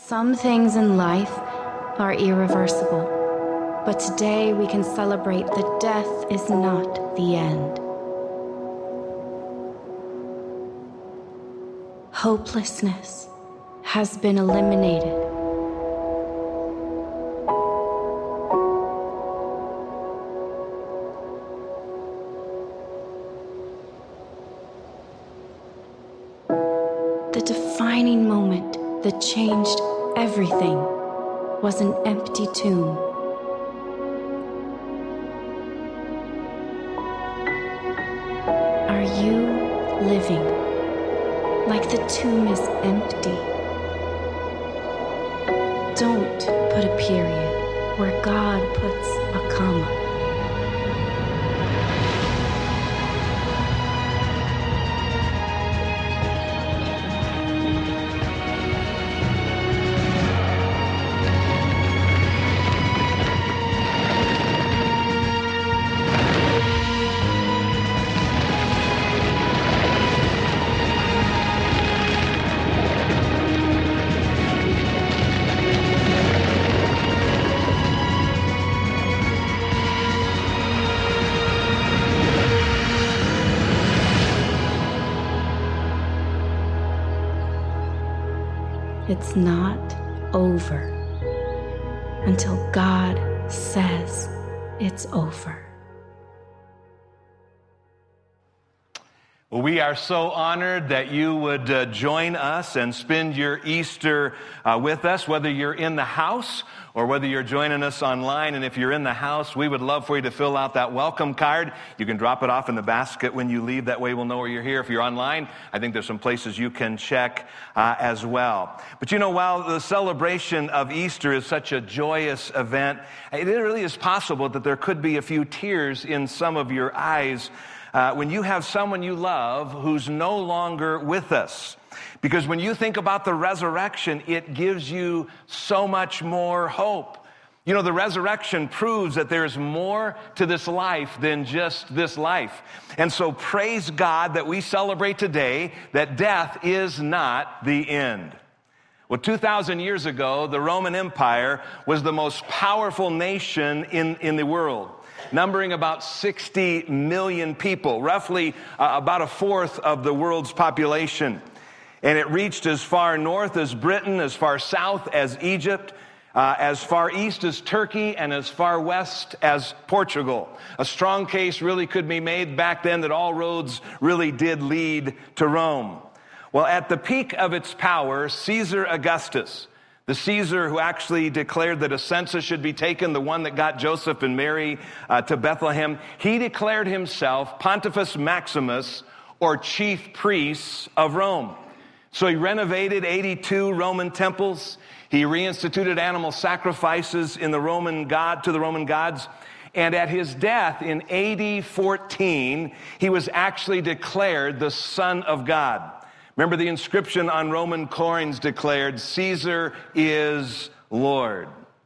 Some things in life are irreversible, but today we can celebrate that death is not the end. Hopelessness has been eliminated. The defining moment that changed everything was an empty tomb. Are you living like the tomb is empty? Don't put a period where God puts a comma. It's not over until God says it's over. Well, we are so honored that you would join us and spend your Easter with us, whether you're in the house or whether you're joining us online. And if you're in the house, we would love for you to fill out that welcome card. You can drop it off in the basket when you leave. That way we'll know where you're here. If you're online, I think there's some places you can check as well. But you know, while the celebration of Easter is such a joyous event, it really is possible that there could be a few tears in some of your eyes when you have someone you love who's no longer with us. Because when you think about the resurrection, it gives you so much more hope. You know, the resurrection proves that there's more to this life than just this life. And so praise God that we celebrate today that death is not the end. Well, 2,000 years ago, the Roman Empire was the most powerful nation in the world, numbering about 60 million people, roughly about a fourth of the world's population. And it reached as far north as Britain, as far south as Egypt, as far east as Turkey, and as far west as Portugal. A strong case really could be made back then that all roads really did lead to Rome. Well, at the peak of its power, Caesar Augustus, the Caesar who actually declared that a census should be taken, the one that got Joseph and Mary to Bethlehem, he declared himself Pontifex Maximus, or chief priest of Rome. So he renovated 82 Roman temples. He reinstituted animal sacrifices to the Roman gods. And at his death in AD 14, he was actually declared the Son of God. Remember, the inscription on Roman coins declared, "Caesar is Lord."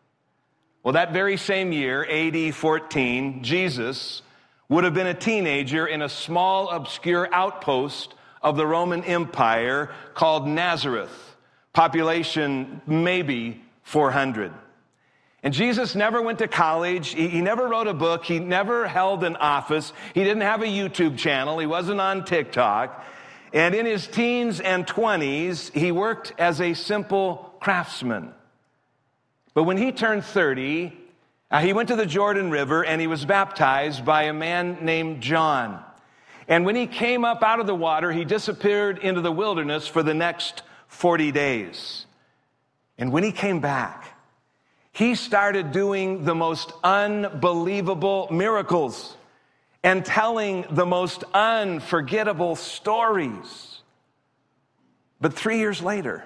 Well, that very same year, AD 14, Jesus would have been a teenager in a small, obscure outpost of the Roman Empire called Nazareth, population maybe 400. And Jesus never went to college. He never wrote a book. He never held an office. He didn't have a YouTube channel. He wasn't on TikTok. And in his teens and 20s, he worked as a simple craftsman. But when he turned 30, he went to the Jordan River and he was baptized by a man named John. And when he came up out of the water, he disappeared into the wilderness for the next 40 days. And when he came back, he started doing the most unbelievable miracles and telling the most unforgettable stories. But 3 years later,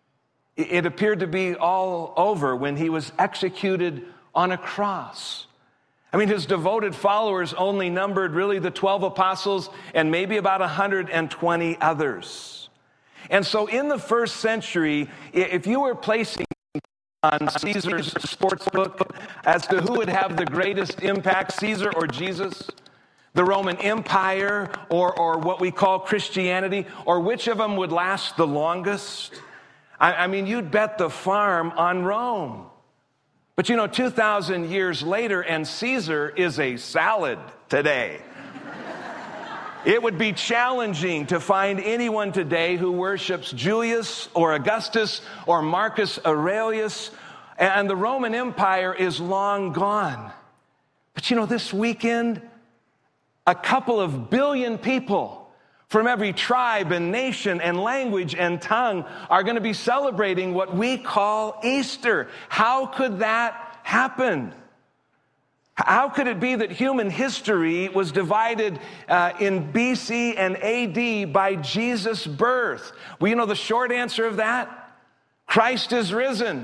it appeared to be all over when he was executed on a cross. I mean, his devoted followers only numbered really the 12 apostles and maybe about 120 others. And so in the first century, if you were placing on Caesar's sports book as to who would have the greatest impact, Caesar or Jesus, the Roman Empire or what we call Christianity, or which of them would last the longest, I mean, you'd bet the farm on Rome. But 2,000 years later, and Caesar is a salad today. It would be challenging to find anyone today who worships Julius or Augustus or Marcus Aurelius, and the Roman Empire is long gone. But this weekend, a couple of billion people from every tribe and nation and language and tongue are going to be celebrating what we call Easter. How could that happen? How could it be that human history was divided in BC and AD by Jesus' birth? Well, the short answer of that? Christ is risen.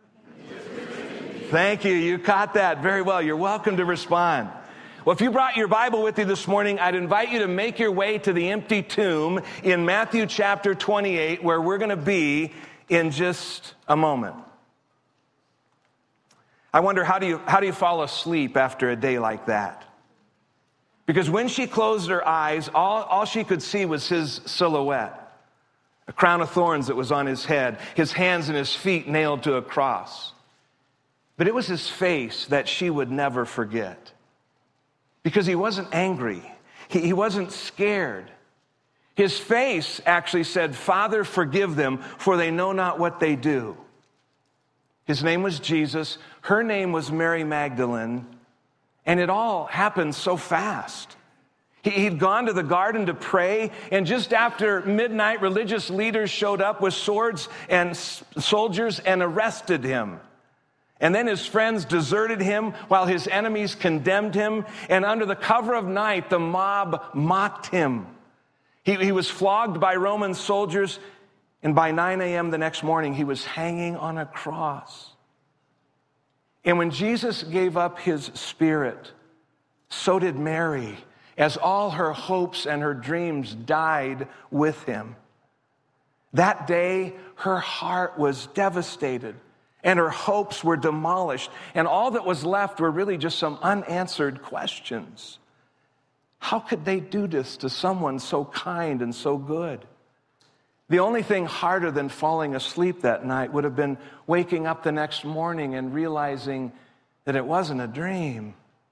Thank you. You caught that very well. You're welcome to respond. Well, if you brought your Bible with you this morning, I'd invite you to make your way to the empty tomb in Matthew chapter 28, where we're going to be in just a moment. I wonder, how do you fall asleep after a day like that? Because when she closed her eyes, all she could see was his silhouette, a crown of thorns that was on his head, his hands and his feet nailed to a cross. But it was his face that she would never forget. Because he wasn't angry. He wasn't scared. His face actually said, "Father, forgive them, for they know not what they do." His name was Jesus. Her name was Mary Magdalene. And it all happened so fast. He'd gone to the garden to pray, and just after midnight, religious leaders showed up with swords and soldiers and arrested him. And then his friends deserted him while his enemies condemned him. And under the cover of night, the mob mocked him. He was flogged by Roman soldiers. And by 9 a.m. the next morning, he was hanging on a cross. And when Jesus gave up his spirit, so did Mary, as all her hopes and her dreams died with him. That day, her heart was devastated. And her hopes were demolished. And all that was left were really just some unanswered questions. How could they do this to someone so kind and so good? The only thing harder than falling asleep that night would have been waking up the next morning and realizing that it wasn't a dream.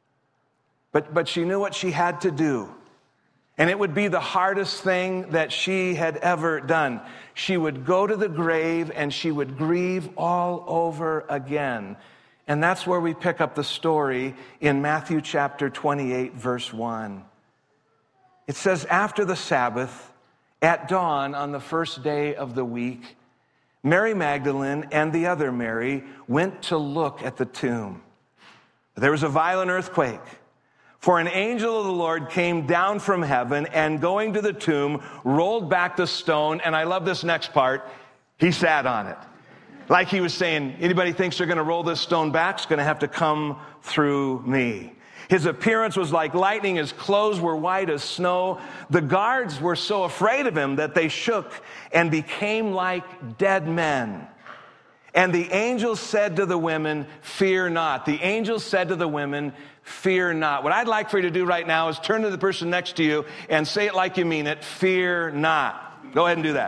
But she knew what she had to do. And it would be the hardest thing that she had ever done. She would go to the grave and she would grieve all over again. And that's where we pick up the story in Matthew chapter 28, verse 1. It says, "After the Sabbath, at dawn on the first day of the week, Mary Magdalene and the other Mary went to look at the tomb. There was a violent earthquake. For an angel of the Lord came down from heaven and going to the tomb, rolled back the stone." And I love this next part. He sat on it. Like he was saying, anybody thinks they're going to roll this stone back, it's going to have to come through me. His appearance was like lightning. His clothes were white as snow. The guards were so afraid of him that they shook and became like dead men. And the angel said to the women, "Fear not." The angel said to the women, "Fear not." What I'd like for you to do right now is turn to the person next to you and say it like you mean it. Fear not. Go ahead and do that.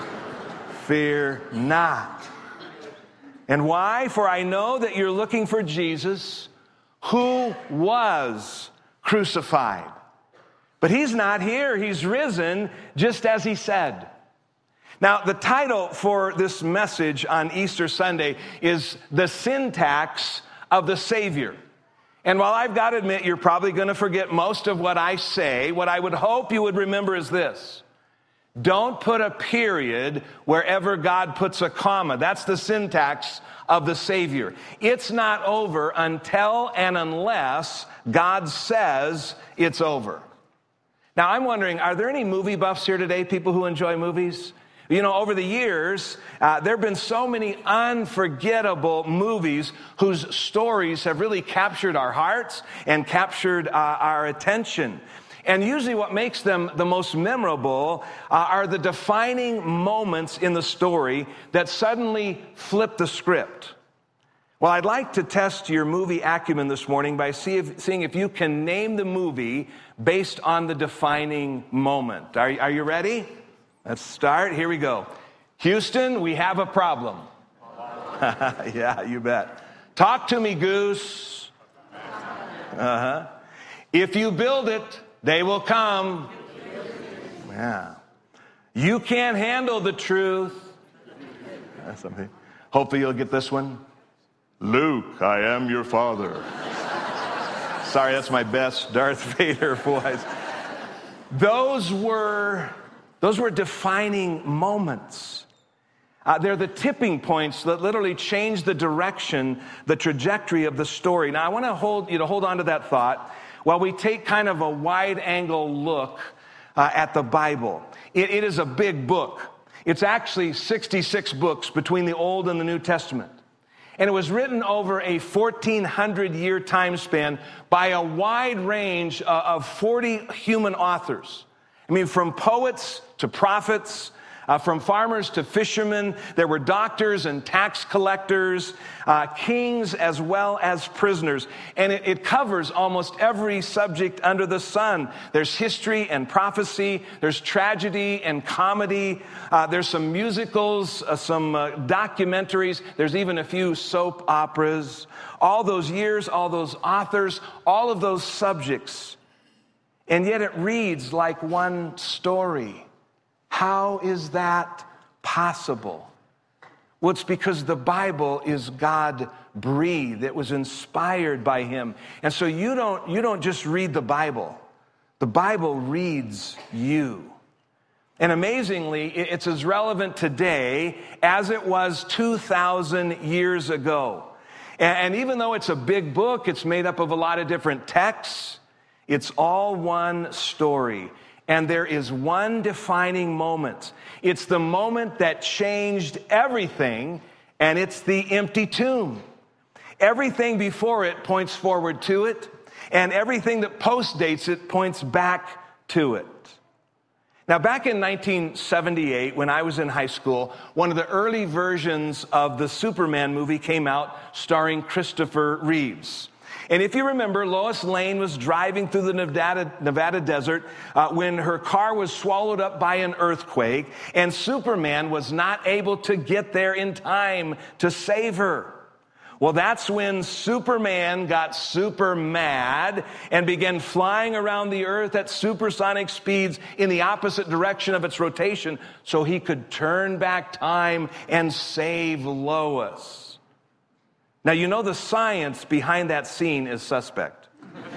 Fear not. And why? For I know that you're looking for Jesus, who was crucified. But he's not here. He's risen, just as he said. Now, the title for this message on Easter Sunday is "The Syntax of the Savior." And while I've got to admit, you're probably going to forget most of what I say, what I would hope you would remember is this: don't put a period wherever God puts a comma. That's the syntax of the Savior. It's not over until and unless God says it's over. Now, I'm wondering, are there any movie buffs here today, people who enjoy movies? Over the years, there have been so many unforgettable movies whose stories have really captured our hearts and captured our attention. And usually what makes them the most memorable are the defining moments in the story that suddenly flip the script. Well, I'd like to test your movie acumen this morning by seeing if you can name the movie based on the defining moment. Are you ready? Let's start. Here we go. Houston, we have a problem. Yeah, you bet. Talk to me, Goose. If you build it, they will come. Yeah. You can't handle the truth. That's something. Hopefully you'll get this one. Luke, I am your father. Sorry, that's my best Darth Vader voice. Those were defining moments. They're the tipping points that literally change the direction, the trajectory of the story. Now, I want to hold on to that thought while we take kind of a wide-angle look at the Bible. It is a big book. It's actually 66 books between the Old and the New Testament. And it was written over a 1,400-year time span by a wide range of 40 human authors. I mean, from poets to prophets, from farmers to fishermen. There were doctors and tax collectors, kings as well as prisoners. And it covers almost every subject under the sun. There's history and prophecy. There's tragedy and comedy. There's some musicals, some documentaries. There's even a few soap operas. All those years, all those authors, all of those subjects. And yet it reads like one story. How is that possible? Well, it's because the Bible is God-breathed. It was inspired by Him. And so you don't just read the Bible. The Bible reads you. And amazingly, it's as relevant today as it was 2,000 years ago. And even though it's a big book, it's made up of a lot of different texts, it's all one story. And there is one defining moment. It's the moment that changed everything, and it's the empty tomb. Everything before it points forward to it, and everything that postdates it points back to it. Now, back in 1978, when I was in high school, one of the early versions of the Superman movie came out starring Christopher Reeves. And if you remember, Lois Lane was driving through the Nevada desert when her car was swallowed up by an earthquake, and Superman was not able to get there in time to save her. Well, that's when Superman got super mad and began flying around the earth at supersonic speeds in the opposite direction of its rotation so he could turn back time and save Lois. Now, you know the science behind that scene is suspect.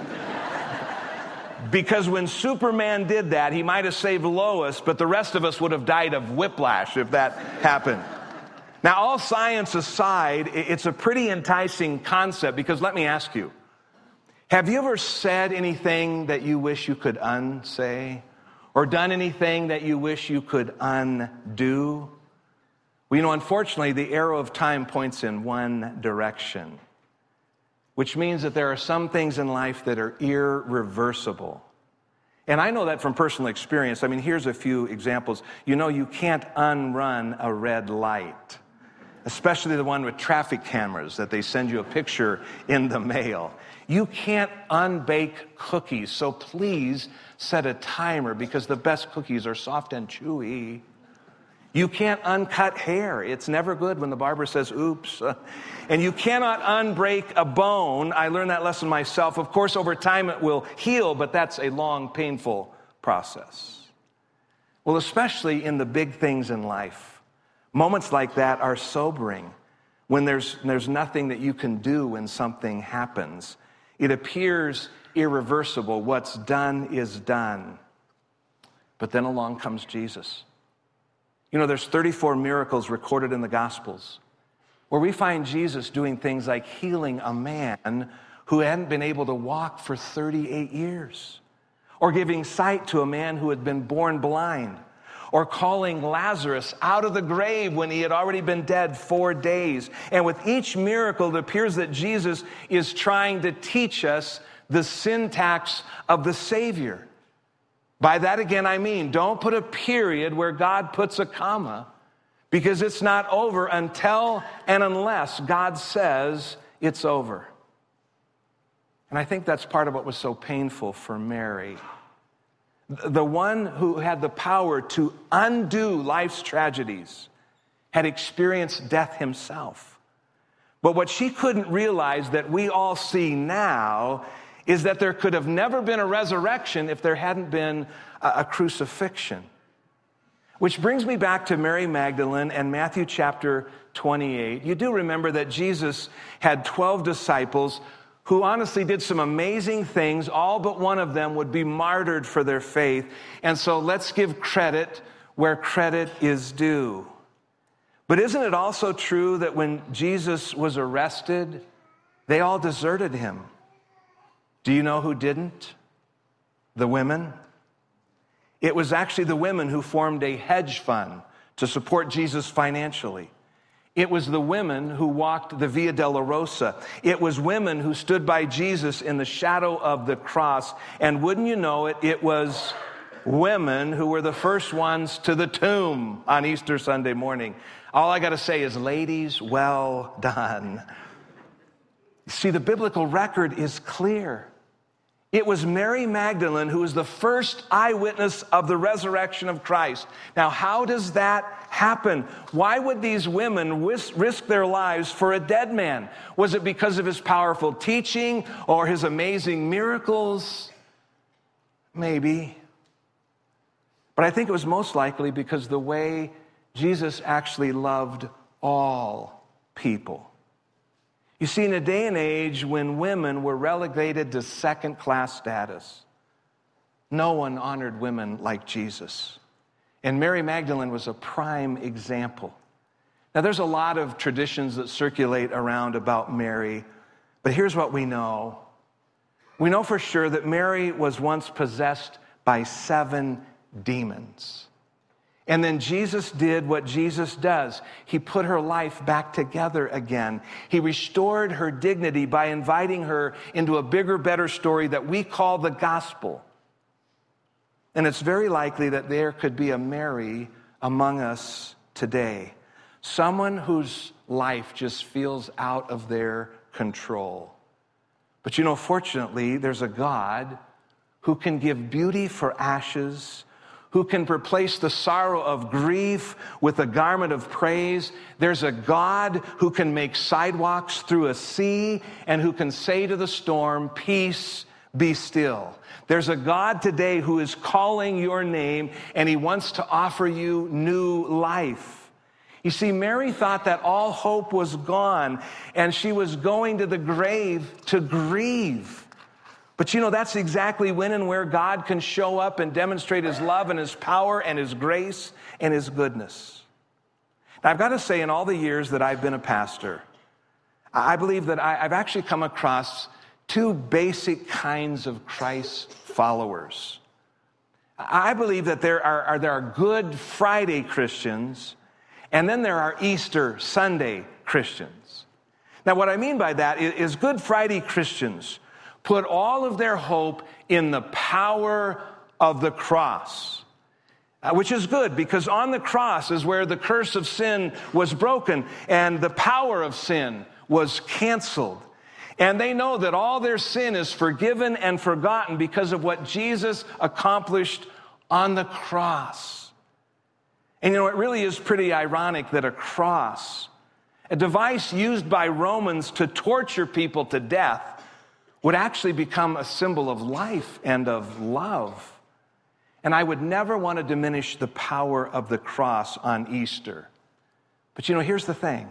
Because when Superman did that, he might have saved Lois, but the rest of us would have died of whiplash if that happened. Now, all science aside, it's a pretty enticing concept because let me ask you, have you ever said anything that you wish you could unsay? Or done anything that you wish you could undo? Well, you know, unfortunately, the arrow of time points in one direction, which means that there are some things in life that are irreversible. And I know that from personal experience. I mean, here's a few examples. You know, you can't unrun a red light, especially the one with traffic cameras that they send you a picture in the mail. You can't unbake cookies, so please set a timer because the best cookies are soft and chewy. You can't uncut hair. It's never good when the barber says, oops. And you cannot unbreak a bone. I learned that lesson myself. Of course, over time it will heal, but that's a long, painful process. Well, especially in the big things in life, moments like that are sobering when there's nothing that you can do when something happens. It appears irreversible. What's done is done. But then along comes Jesus. You know, there's 34 miracles recorded in the Gospels where we find Jesus doing things like healing a man who hadn't been able to walk for 38 years, or giving sight to a man who had been born blind, or calling Lazarus out of the grave when he had already been dead 4 days. And with each miracle, it appears that Jesus is trying to teach us the syntax of the Savior. By that, again, I mean, don't put a period where God puts a comma, because it's not over until and unless God says it's over. And I think that's part of what was so painful for Mary. The one who had the power to undo life's tragedies had experienced death himself. But what she couldn't realize that we all see now is that there could have never been a resurrection if there hadn't been a crucifixion. Which brings me back to Mary Magdalene and Matthew chapter 28. You do remember that Jesus had 12 disciples who honestly did some amazing things. All but one of them would be martyred for their faith. And so let's give credit where credit is due. But isn't it also true that when Jesus was arrested, they all deserted him? Do you know who didn't? The women. It was actually the women who formed a hedge fund to support Jesus financially. It was the women who walked the Via Dolorosa. It was women who stood by Jesus in the shadow of the cross. And wouldn't you know it, it was women who were the first ones to the tomb on Easter Sunday morning. All I got to say is, ladies, well done. See, the biblical record is clear. It was Mary Magdalene who was the first eyewitness of the resurrection of Christ. Now, how does that happen? Why would these women risk their lives for a dead man? Was it because of his powerful teaching or his amazing miracles? Maybe. But I think it was most likely because the way Jesus actually loved all people. You see, in a day and age when women were relegated to second-class status, no one honored women like Jesus. And Mary Magdalene was a prime example. Now, there's a lot of traditions that circulate around about Mary, but here's what we know. We know for sure that Mary was once possessed by 7 demons. And then Jesus did what Jesus does. He put her life back together again. He restored her dignity by inviting her into a bigger, better story that we call the gospel. And it's very likely that there could be a Mary among us today. Someone whose life just feels out of their control. But you know, fortunately, there's a God who can give beauty for ashes, who can replace the sorrow of grief with a garment of praise. There's a God who can make sidewalks through a sea and who can say to the storm, peace, be still. There's a God today who is calling your name and he wants to offer you new life. You see, Mary thought that all hope was gone and she was going to the grave to grieve. But you know, that's exactly when and where God can show up and demonstrate his love and his power and his grace and his goodness. Now, I've got to say, in all the years that I've been a pastor, I believe that I've actually come across 2 basic kinds of Christ followers. I believe that there are Good Friday Christians, and then there are Easter Sunday Christians. Now, what I mean by that is Good Friday Christians put all of their hope in the power of the cross, which is good because on the cross is where the curse of sin was broken and the power of sin was canceled. And they know that all their sin is forgiven and forgotten because of what Jesus accomplished on the cross. And you know, it really is pretty ironic that a cross, a device used by Romans to torture people to death, would actually become a symbol of life and of love. And I would never want to diminish the power of the cross on Easter. But you know, here's the thing.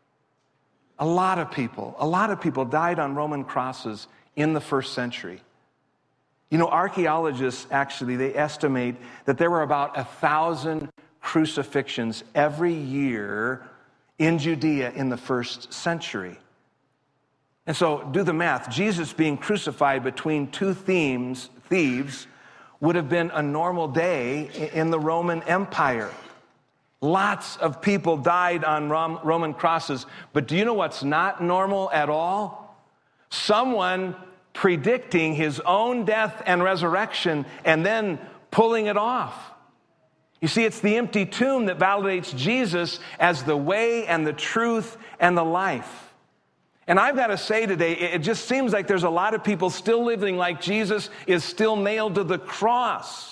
A lot of people died on Roman crosses in the first century. You know, archaeologists actually, they estimate that there were about 1,000 crucifixions every year in Judea in the first century. And so, do the math. Jesus being crucified between 2 thieves would have been a normal day in the Roman Empire. Lots of people died on Roman crosses. But do you know what's not normal at all? Someone predicting his own death and resurrection and then pulling it off. You see, it's the empty tomb that validates Jesus as the way and the truth and the life. And I've got to say today, it just seems like there's a lot of people still living like Jesus is still nailed to the cross.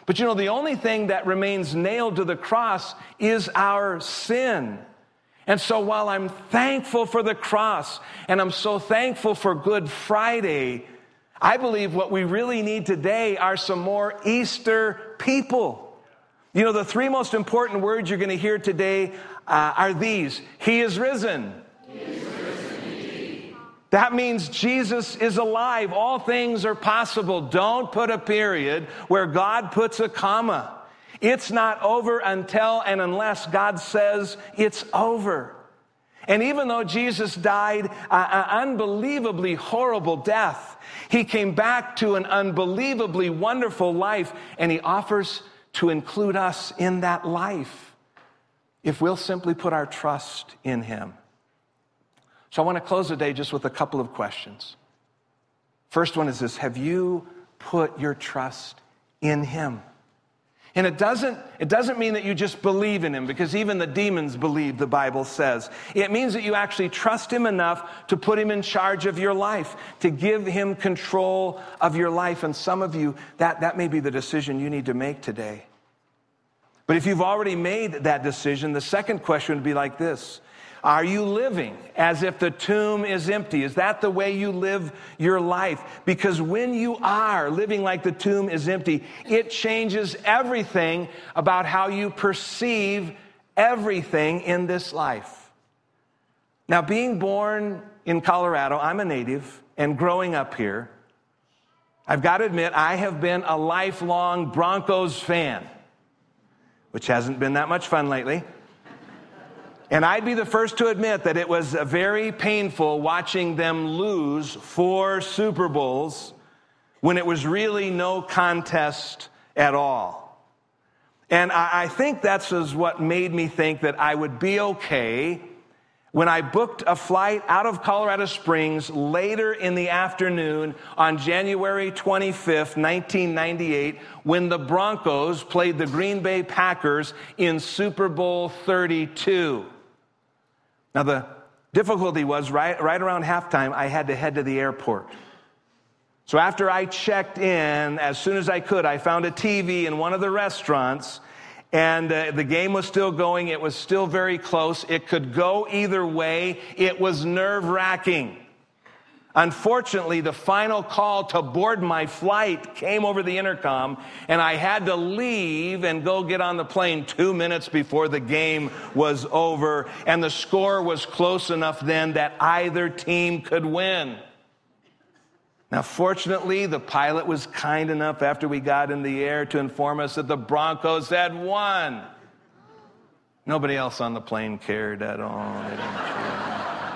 But you know, the only thing that remains nailed to the cross is our sin. And so while I'm thankful for the cross and I'm so thankful for Good Friday, I believe what we really need today are some more Easter people. You know, the three most important words you're going to hear today are these. He is risen. He is risen indeed. That means Jesus is alive. All things are possible. Don't put a period where God puts a comma. It's not over until and unless God says it's over. And even though Jesus died an unbelievably horrible death, he came back to an unbelievably wonderful life, and he offers to include us in that life if we'll simply put our trust in him. So I want to close the day just with a couple of questions. First one is this: have you put your trust in him? And it doesn't mean that you just believe in him, because even the demons believe, the Bible says. It means that you actually trust him enough to put him in charge of your life, to give him control of your life. And some of you, that may be the decision you need to make today. But if you've already made that decision, the second question would be like this: are you living as if the tomb is empty? Is that the way you live your life? Because when you are living like the tomb is empty, it changes everything about how you perceive everything in this life. Now, being born in Colorado, I'm a native, and growing up here, I've got to admit, I have been a lifelong Broncos fan, which hasn't been that much fun lately. And I'd be the first to admit that it was very painful watching them lose 4 Super Bowls when it was really no contest at all. And I think that's what made me think that I would be okay when I booked a flight out of Colorado Springs later in the afternoon on January 25th, 1998, when the Broncos played the Green Bay Packers in Super Bowl 32. Now, the difficulty was right around halftime, I had to head to the airport. So after I checked in, as soon as I could, I found a TV in one of the restaurants, and the game was still going. It was still very close. It could go either way. It was nerve-wracking. Unfortunately, the final call to board my flight came over the intercom, and I had to leave and go get on the plane 2 minutes before the game was over, and the score was close enough then that either team could win. Now, fortunately, the pilot was kind enough after we got in the air to inform us that the Broncos had won. Nobody else on the plane cared at all. They didn't care.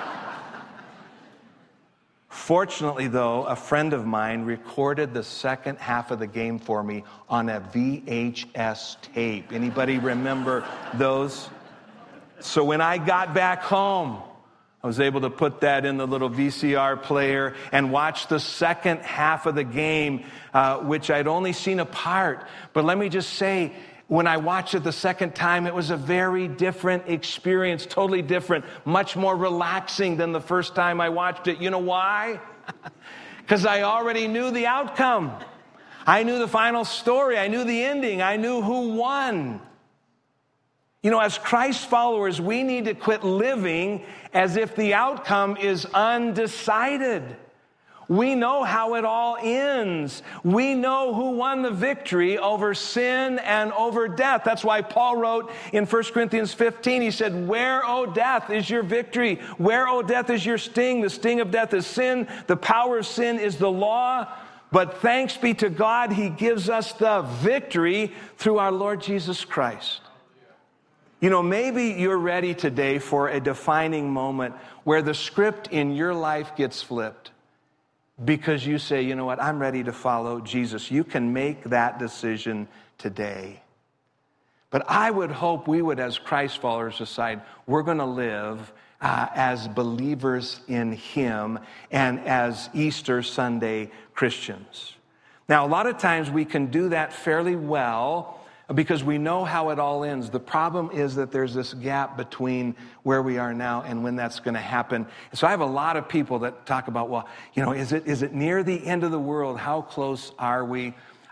Fortunately, though, a friend of mine recorded the second half of the game for me on a VHS tape. Anybody remember those? So when I got back home, I was able to put that in the little VCR player and watch the second half of the game, which I'd only seen a part. But let me just say, when I watched it the second time, it was a very different experience, totally different, much more relaxing than the first time I watched it. You know why? Because I already knew the outcome. I knew the final story. I knew the ending. I knew who won. You know, as Christ followers, we need to quit living as if the outcome is undecided. We know how it all ends. We know who won the victory over sin and over death. That's why Paul wrote in 1 Corinthians 15, he said, "Where, O death, is your victory? Where, O death, is your sting? The sting of death is sin. The power of sin is the law. But thanks be to God, he gives us the victory through our Lord Jesus Christ." You know, maybe you're ready today for a defining moment where the script in your life gets flipped. Because you say, you know what, I'm ready to follow Jesus. You can make that decision today. But I would hope we would, as Christ followers, decide we're going to live as believers in him and as Easter Sunday Christians. Now, a lot of times we can do that fairly well because we know how it all ends. The problem is that there's this gap between where we are now and when that's going to happen. So I have a lot of people that talk about, well, you know, is it near the end of the world? How close are we?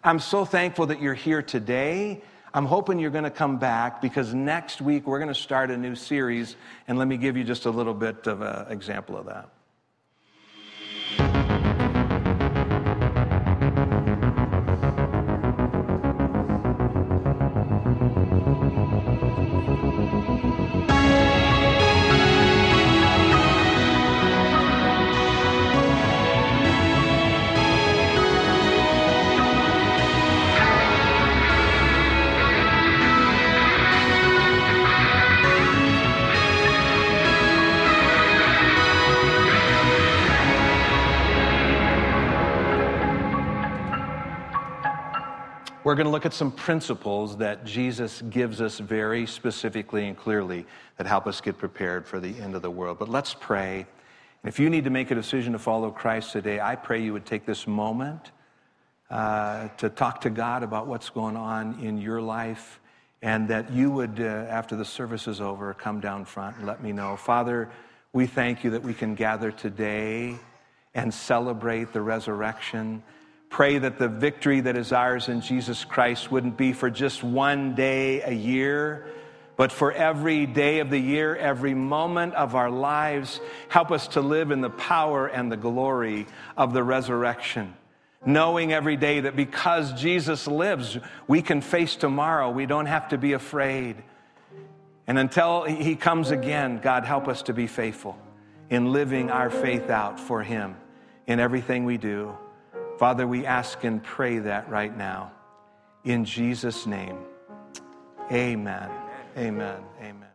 I'm so thankful that you're here today. I'm hoping you're going to come back because next week we're going to start a new series, and let me give you just a little bit of an example of that. We're going to look at some principles that Jesus gives us very specifically and clearly that help us get prepared for the end of the world. But let's pray. And if you need to make a decision to follow Christ today, I pray you would take this moment to talk to God about what's going on in your life, and that you would, after the service is over, come down front and let me know. Father, we thank you that we can gather today and celebrate the resurrection. Pray that the victory that is ours in Jesus Christ wouldn't be for just one day a year, but for every day of the year, every moment of our lives. Help us to live in the power and the glory of the resurrection, knowing every day that because Jesus lives, we can face tomorrow. We don't have to be afraid. And until he comes again, God, help us to be faithful in living our faith out for him in everything we do. Father, we ask and pray that right now. In Jesus' name, amen. Amen. Amen.